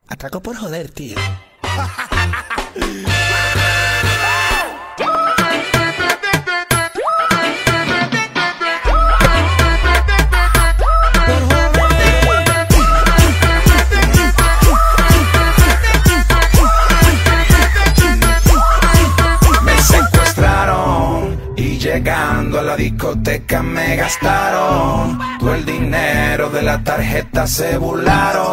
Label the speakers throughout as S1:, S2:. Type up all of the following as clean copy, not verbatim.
S1: Atraco por joder, tío.
S2: Llegando a la discoteca me gastaron todo el dinero de la tarjeta, se burlaron.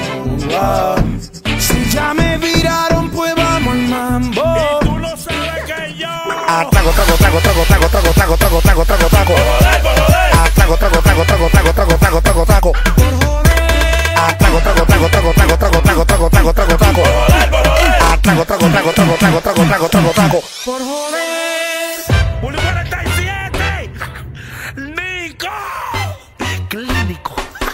S3: Si ya me viraron, pues vamos al mambo.
S4: Y tú no sabes que yo
S1: Trago, trago, trago, trago, trago, trago, trago, trago, trago, trago, trago. Trago, trago, trago, trago, trago, trago, trago, trago, trago. Trago, trago, trago, trago, trago, trago, trago, trago, trago, trago, trago. Trago, trago, trago, trago, trago, trago, trago, trago, trago.
S3: Por joder.
S4: Bully 47 Nico
S1: Clínico.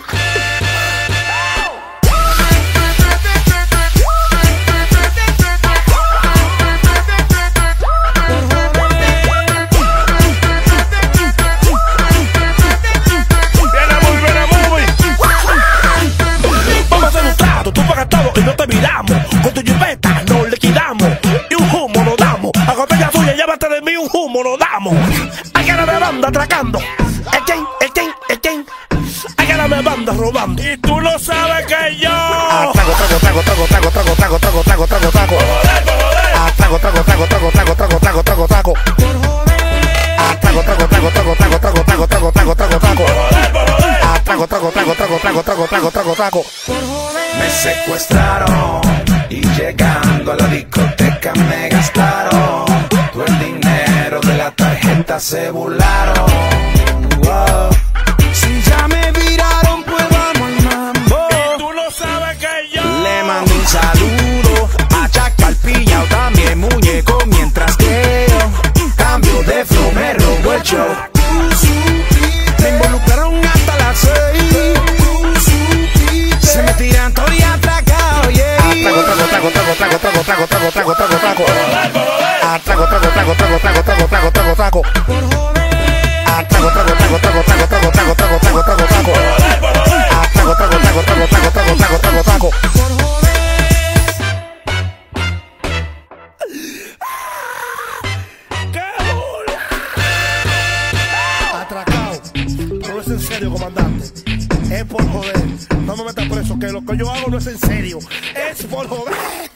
S4: Vamos a hacer un trato, tú pagas todo y no te miramos. Con tu jipeta nos liquidamos y un humo nos damos. A botella suya, llévate de mí un humo nos damos. Hay cara de banda atracando. Hay cara de banda robando. Y tú no sabes que yo
S1: Trago, trago, trago, trago, trago, trago, trago, trago, trago, trago, trago. Trago, trago, trago, trago, trago, trago, trago, trago, trago. Trago, trago, trago, trago, trago, trago, trago, trago, trago, trago, trago. Trago, trago, trago, trago, trago, trago, trago, trago, trago.
S2: Me secuestraron y llegando a la discoteca me gastaron todo el dinero de la tarjeta, se burlaron.
S3: Si ya me viraron, pues vamos al mambo.
S4: y tú no sabes que yo
S3: Le mando un saludo a Chaca al Pillao, también muñeco, mientras que yo
S2: Cambio de flow, me robó el show.
S3: me involucraron hasta las 6. Se me tiran todo y atracado, yeah.
S1: Trago, trago, trago, trago, trago, trago, trago, trago, trago, trago, trago. Trago, trago, trago, trago, trago, trago, trago, trago, trago. Trago, trago, trago, trago, trago, trago, trago, trago, trago, trago, trago. Trago, trago, trago, trago, trago, trago, trago, trago, trago.
S4: atracado. No es en serio, comandante. Es por joder. No me metas preso, que lo que yo hago no es en serio. Es por joder.